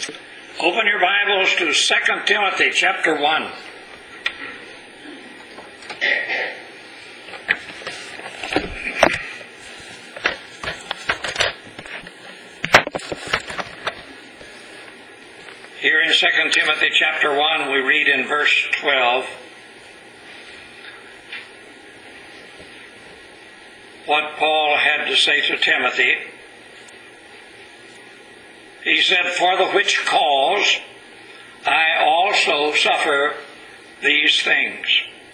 Open your Bibles to 2 Timothy chapter 1. Here in 2 Timothy chapter 1, we read in verse 12 what Paul had to say to Timothy. He said, "For the which cause I also suffer these things.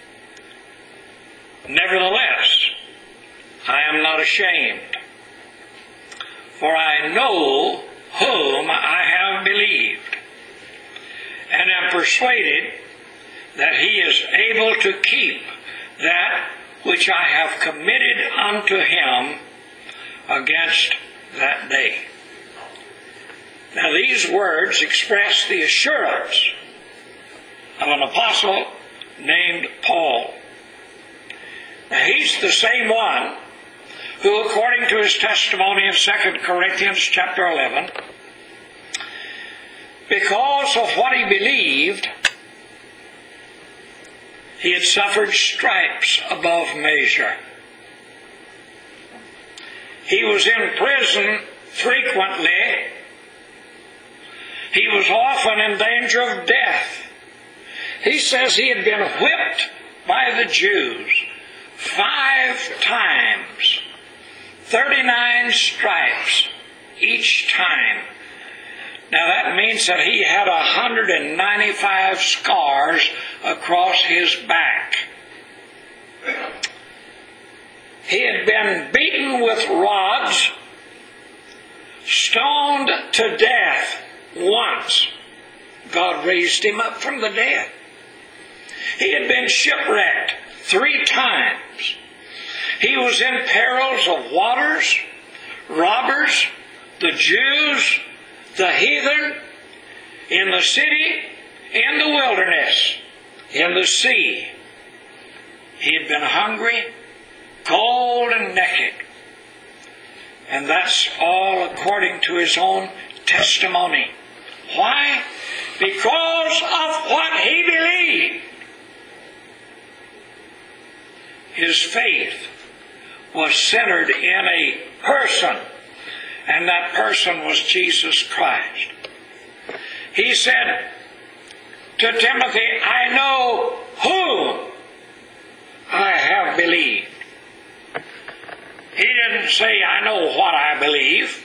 Nevertheless, I am not ashamed, for I know whom I have believed, and am persuaded that he is able to keep that which I have committed unto him against that day." Now these words express the assurance of an apostle named Paul. Now he's the same one who, according to his testimony in 2 Corinthians chapter 11, because of what he believed, he had suffered stripes above measure. He was in prison frequently. He was often in danger of death. He says he had been whipped by the Jews 5 times, 39 stripes each time. Now that means that he had 195 scars across his back. He had been beaten with rods, stoned to death once. God raised him up from the dead. He had been shipwrecked 3 times. He was in perils of waters, robbers, the Jews, the heathen, in the city, in the wilderness, in the sea. He had been hungry, cold, and naked. And that's all according to his own testimony. Why? Because of what he believed. His faith was centered in a person, and that person was Jesus Christ. He said to Timothy, "I know whom I have believed." He didn't say, "I know what I believe."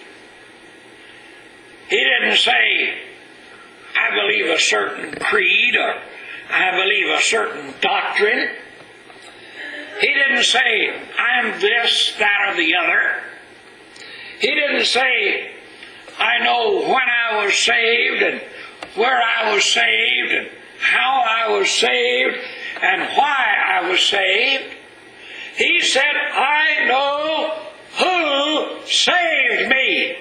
He didn't say, "I believe a certain creed," or "I believe a certain doctrine." He didn't say, "I'm this, that, or the other." He didn't say, "I know when I was saved, and where I was saved, and how I was saved, and why I was saved." He said, "I know who saved me."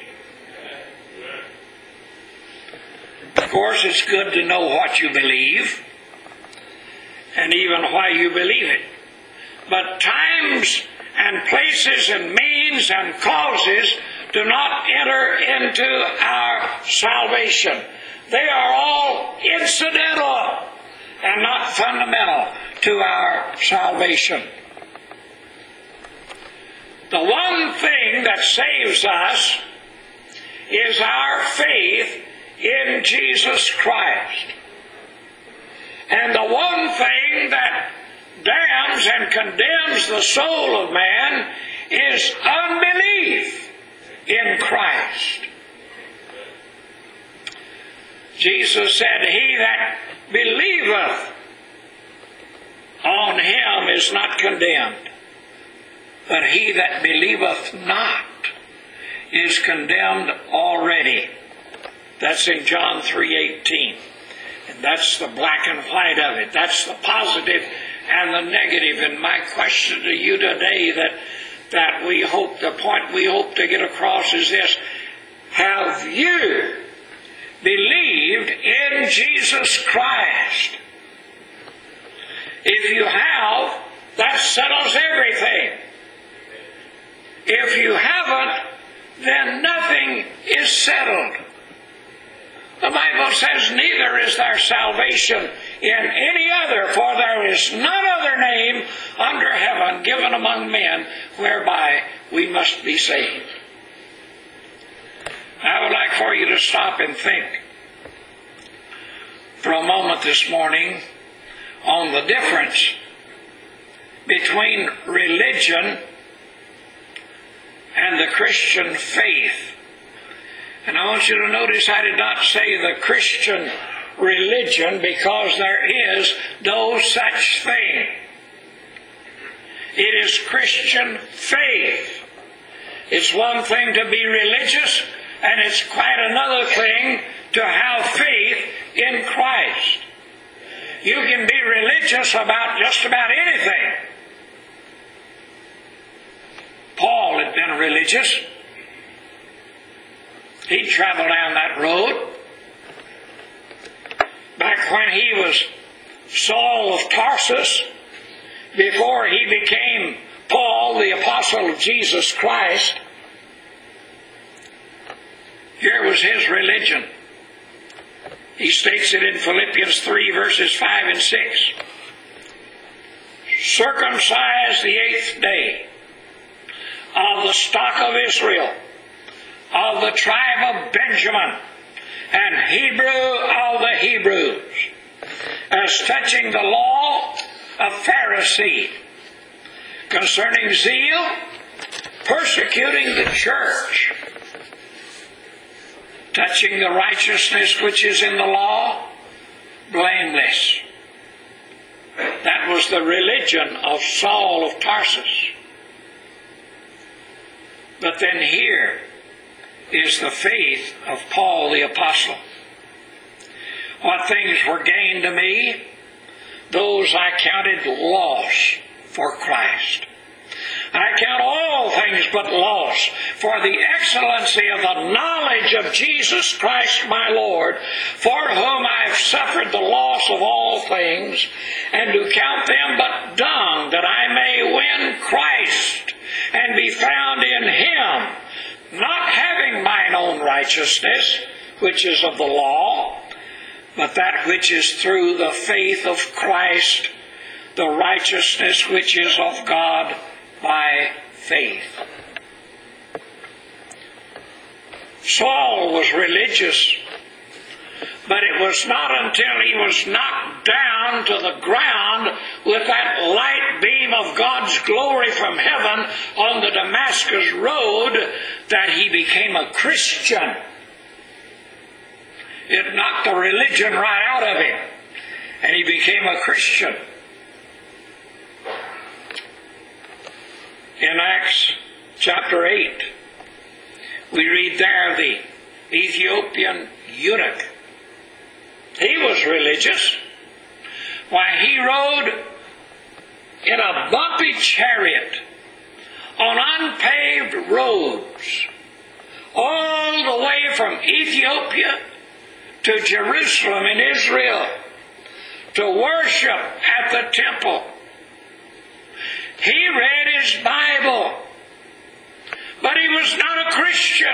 Of course, it's good to know what you believe, and even why you believe it. But times and places and means and causes do not enter into our salvation. They are all incidental and not fundamental to our salvation. The one thing that saves us is our faith in Jesus Christ. And the one thing that damns and condemns the soul of man is unbelief in Christ. Jesus said, "He that believeth on him is not condemned, but he that believeth not is condemned already." That's in John 3:18. And that's the black and white of it. That's the positive and the negative. And my question to you today that we hope, the point we hope to get across is this: have you believed in Jesus Christ? If you have, that settles everything. If you haven't, then nothing is settled. The Bible says, neither is there salvation in any other, for there is none other name under heaven given among men whereby we must be saved. I would like for you to stop and think for a moment this morning on the difference between religion and the Christian faith. And I want you to notice I did not say the Christian religion, because there is no such thing. It is Christian faith. It's one thing to be religious, and it's quite another thing to have faith in Christ. You can be religious about just about anything. Paul had been religious. He traveled down that road. Back when he was Saul of Tarsus, before he became Paul, the apostle of Jesus Christ, here was his religion. He states it in Philippians 3, verses 5 and 6. Circumcised the 8th day, of the stock of Israel, of the tribe of Benjamin, and Hebrew of the Hebrews, as touching the law, a Pharisee, concerning zeal, persecuting the church, touching the righteousness which is in the law, blameless. That was the religion of Saul of Tarsus. But then here is the faith of Paul the apostle. What things were gained to me, those I counted loss for Christ. I count all things but loss for the excellency of the knowledge of Jesus Christ my Lord, for whom I have suffered the loss of all things, and to count them but dung, that I may win Christ, and be found in Him, not having mine own righteousness, which is of the law, but that which is through the faith of Christ, the righteousness which is of God by faith. Saul was religious, but it was not until he was knocked down to the ground with that light beam of God's glory from heaven on the Damascus road that he became a Christian. It knocked the religion right out of him, and he became a Christian. In Acts chapter 8, we read there the Ethiopian eunuch. He was religious. Why, he rode in a bumpy chariot on unpaved roads all the way from Ethiopia to Jerusalem in Israel to worship at the temple. He read his Bible, but he was not a Christian.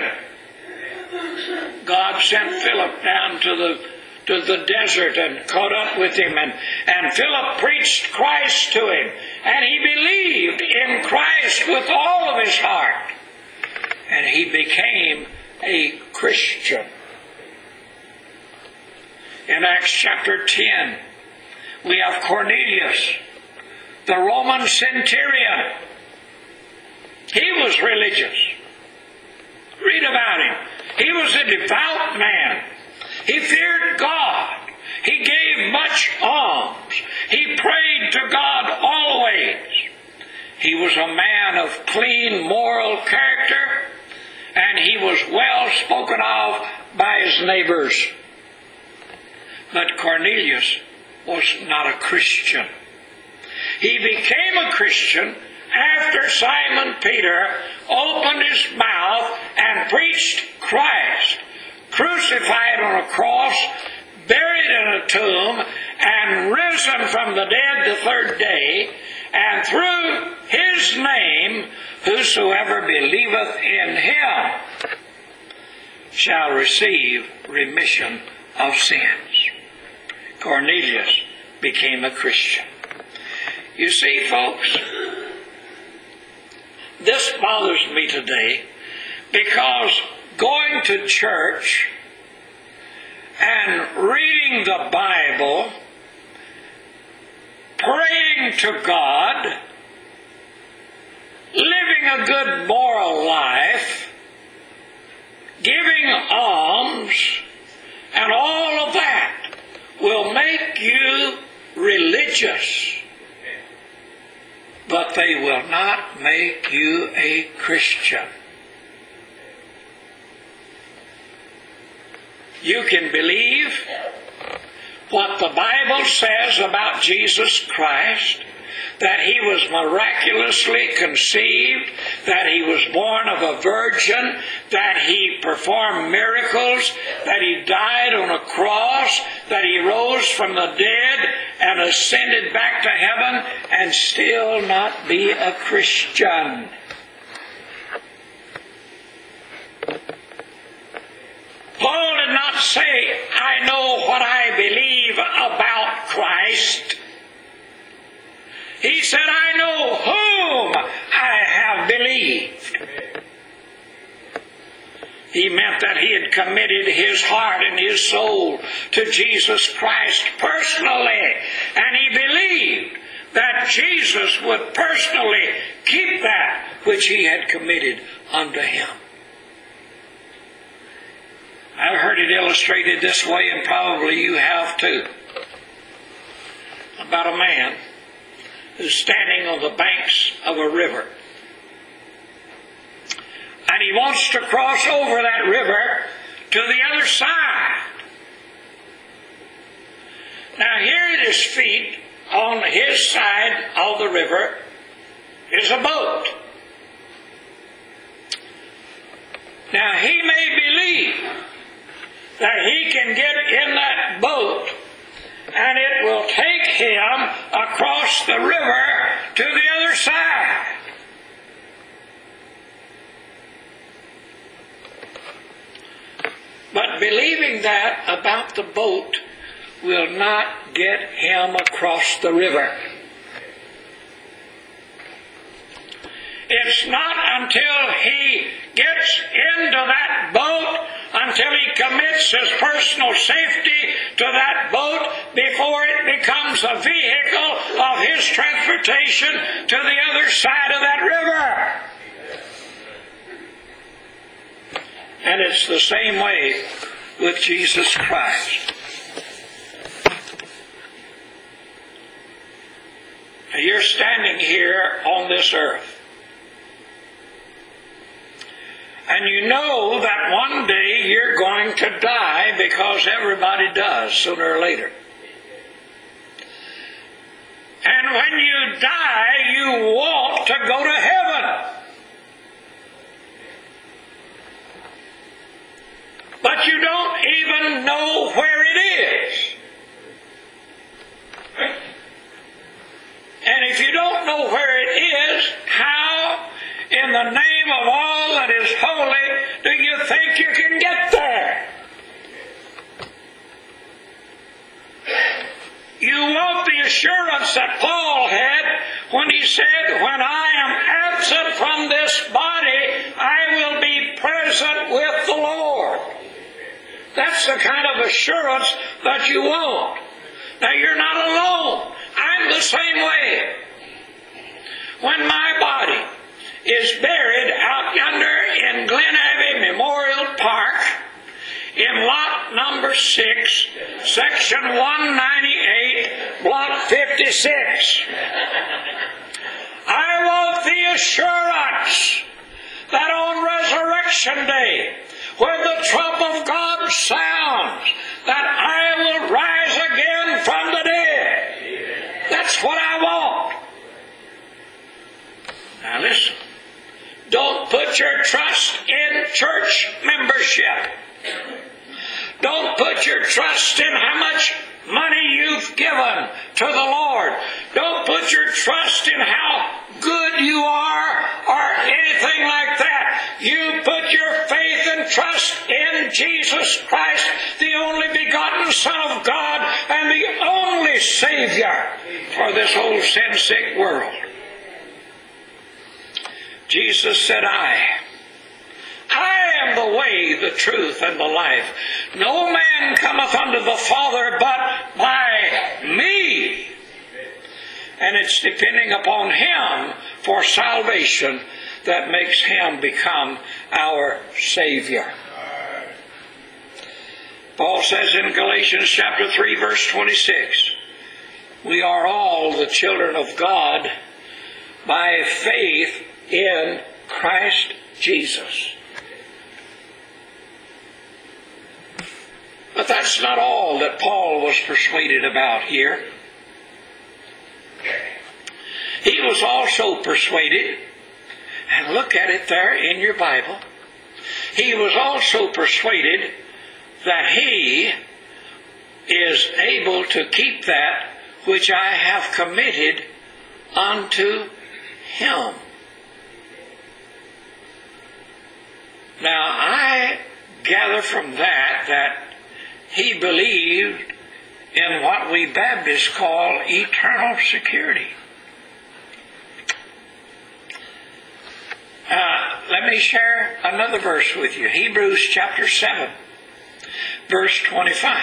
God sent Philip down to the desert and caught up with him, and Philip preached Christ to him, and he believed in Christ with all of his heart, and he became a Christian. In Acts chapter 10, we have Cornelius, the Roman centurion. He was religious. Read about him. He was a devout man. He feared God. He gave much alms. He prayed to God always. He was a man of clean moral character, and he was well spoken of by his neighbors. But Cornelius was not a Christian. He became a Christian after Simon Peter opened his mouth and preached Christ, crucified on a cross, buried in a tomb, and risen from the dead the third day, and through his name whosoever believeth in him shall receive remission of sins. Cornelius became a Christian. You see, folks, this bothers me today because going to church and reading the Bible, praying to God, living a good moral life, giving alms, and all of that will make you religious, but they will not make you a Christian. You can believe what the Bible says about Jesus Christ, that he was miraculously conceived, that he was born of a virgin, that he performed miracles, that he died on a cross, that he rose from the dead and ascended back to heaven, and still not be a Christian. Paul did not say, I know what I believe about Christ. He said, I know whom I have believed. He meant that he had committed his heart and his soul to Jesus Christ personally. And he believed that Jesus would personally keep that which he had committed unto him. I've heard it illustrated this way, and probably you have too, about a man who's standing on the banks of a river. And he wants to cross over that river to the other side. Now here at his feet, on his side of the river, is a boat. Now he may believe that he can get in that boat and it will take him across the river to the other side. But believing that about the boat will not get him across the river. It's not until he gets into that boat, until he commits his personal safety to that boat, before it becomes a vehicle of his transportation to the other side of that river. And it's the same way with Jesus Christ. Now, you're standing here on this earth. And you know that one day you're going to die, because everybody does sooner or later. And when you die, you want to go to heaven. But you don't even know where it is. And if you don't know where it is, how in the name of all that is holy do you think you can get there? You want the assurance that Paul had when he said, when I am absent from this body, I will be present with the Lord. That's the kind of assurance that you want. Now, you're not alone. I'm the same way. When my body is buried out yonder in Glen Abbey Memorial Park, in lot number 6, section 198, block 56, I want the assurance that on Resurrection Day, when the trump of God sounds, that I will rise again from the dead. That's what I want. Now listen, don't put your trust in church membership. Don't put your trust in how much money you've given to the Lord. Don't put your trust in how good you are or anything like that. You put your faith and trust in Jesus Christ, the only begotten Son of God and the only Savior for this whole sin-sick world. Jesus said, I am the way, the truth, and the life. No man cometh unto the Father but by me. And it's depending upon Him for salvation that makes Him become our Savior. Paul says in Galatians chapter 3, verse 26, we are all the children of God by faith in Christ Jesus. But that's not all that Paul was persuaded about here. He was also persuaded, and look at it there in your Bible, he was also persuaded that he is able to keep that which I have committed unto him. Now, I gather from that he believed in what we Baptists call eternal security. Let me share another verse with you. Hebrews chapter 7, verse 25.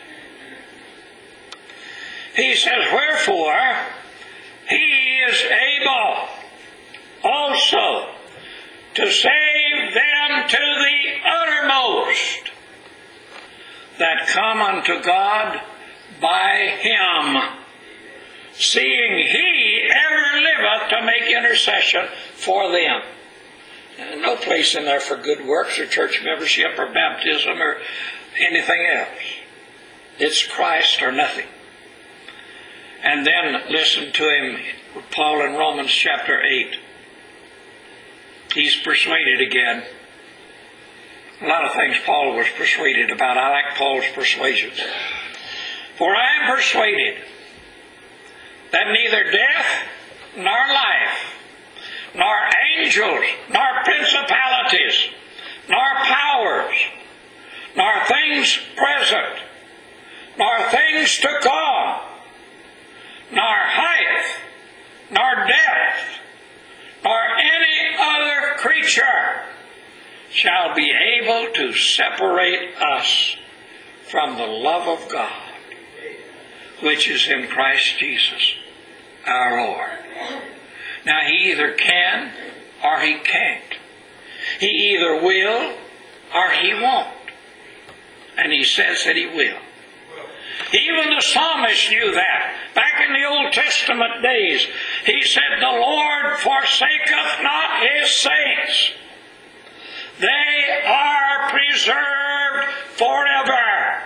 He says, wherefore he is able also to save them to the uttermost that come unto God by him, seeing he ever liveth to make intercession for them. No place in there for good works or church membership or baptism or anything else. It's Christ or nothing. And then listen to him, Paul in Romans chapter 8. He's persuaded again. A lot of things Paul was persuaded about. I like Paul's persuasions. For I am persuaded that neither death nor life, nor angels, nor principalities, nor powers, nor things present, nor things to come, nor height, nor depth, nor any other creature shall be able to separate us from the love of God, which is in Christ Jesus, our Lord. Now, he either can or he can't. He either will or he won't. And he says that he will. Even the psalmist knew that. Back in the Old Testament days, he said, the Lord forsaketh not his saints. They are preserved forever.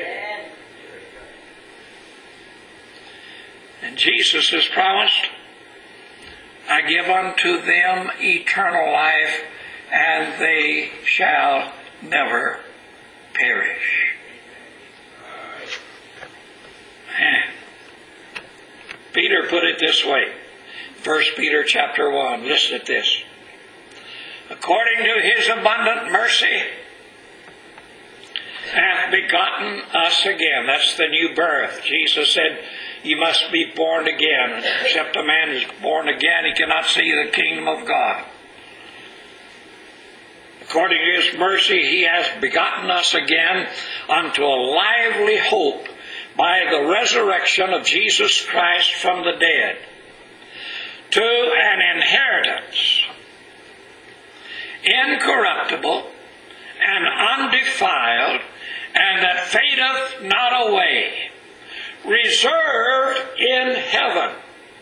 And Jesus has promised, I give unto them eternal life, and they shall never perish. Peter put it this way. 1 Peter chapter 1. Listen to this. According to his abundant mercy, hath begotten us again. That's the new birth. Jesus said, you must be born again. Except a man is born again, he cannot see the kingdom of God. According to his mercy, he has begotten us again unto a lively hope by the resurrection of Jesus Christ from the dead, to an inheritance incorruptible and undefiled, and that fadeth not away, reserved in heaven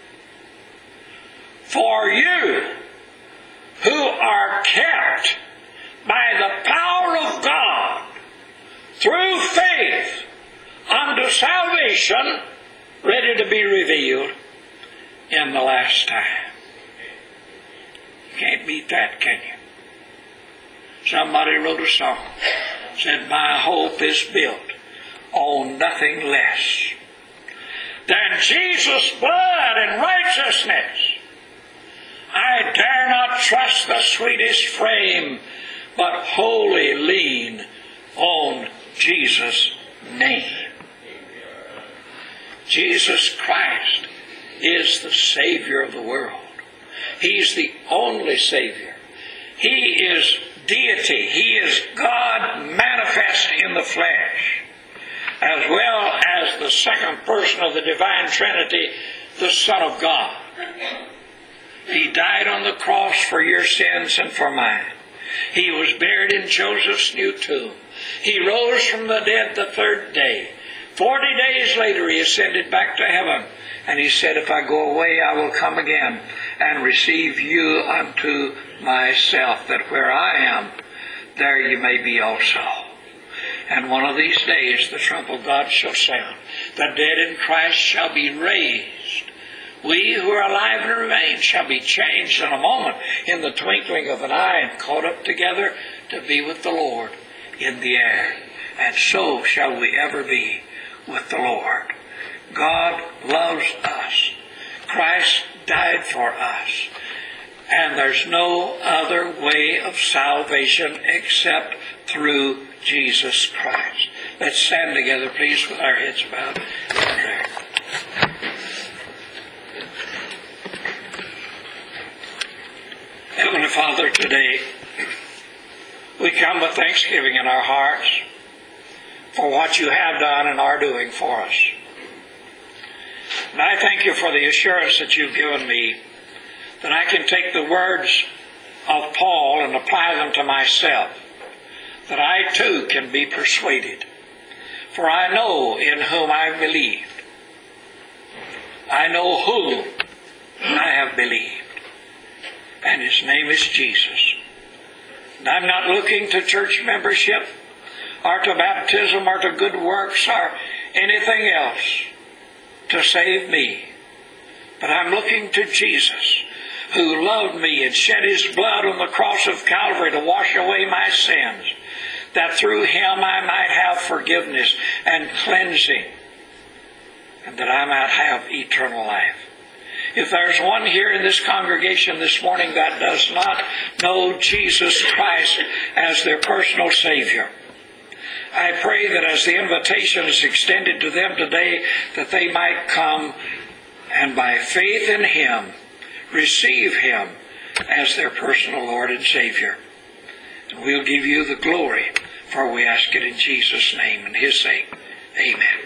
for you, who are kept by the power of God through faith unto salvation, ready to be revealed in the last time. You can't beat that, can you? Somebody wrote a song, said, my hope is built on nothing less than Jesus' blood and righteousness. I dare not trust the sweetest frame, but wholly lean on Jesus' name. Jesus Christ is the Savior of the world. He's the only Savior. He is deity. He is God manifest in the flesh, as well as the second person of the divine Trinity, the Son of God. He died on the cross for your sins and for mine. He was buried in Joseph's new tomb. He rose from the dead the third day. 40 days later he ascended back to heaven. And he said, if I go away, I will come again and receive you unto myself, that where I am, there you may be also. And one of these days the trump of God shall sound. The dead in Christ shall be raised. We who are alive and remain shall be changed in a moment, in the twinkling of an eye, and caught up together to be with the Lord in the air. And so shall we ever be with the Lord. God loves us. Christ died for us. And there's no other way of salvation except through Jesus Christ. Let's stand together, please, with our heads bowed in prayer. Heavenly Father, today we come with thanksgiving in our hearts for what you have done and are doing for us. And I thank you for the assurance that you've given me that I can take the words of Paul and apply them to myself, that I too can be persuaded. For I know in whom I believed. I know whom I have believed. And his name is Jesus. And I'm not looking to church membership or to baptism or to good works or anything else to save me. But I'm looking to Jesus, who loved me and shed his blood on the cross of Calvary to wash away my sins, that through him I might have forgiveness and cleansing, and that I might have eternal life. If there's one here in this congregation this morning that does not know Jesus Christ as their personal Savior, I pray that as the invitation is extended to them today, that they might come and by faith in him, receive him as their personal Lord and Savior. And we'll give you the glory, for we ask it in Jesus' name and his sake. Amen.